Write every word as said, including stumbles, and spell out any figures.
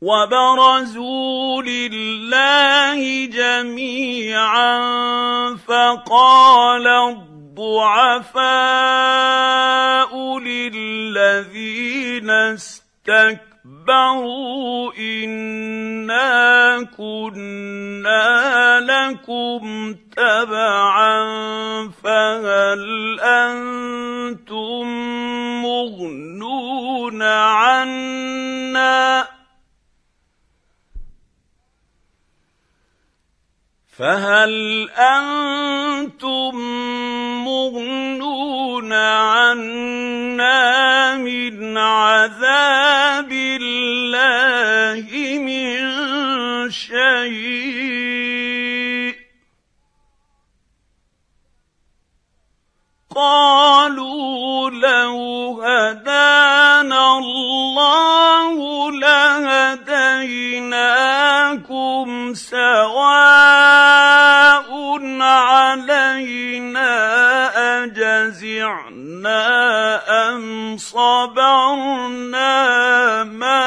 وبرزوا لله جميعا فقال الضعفاء للذين استكبروا إنا كنا لكم تبعا فهل أنتم مغنون عنا فهل أنتم مغنون عنا من عذاب الله من شيء قالوا لو هدانا الله لهديناكم سواء علينا أجزعنا أم صبرنا ما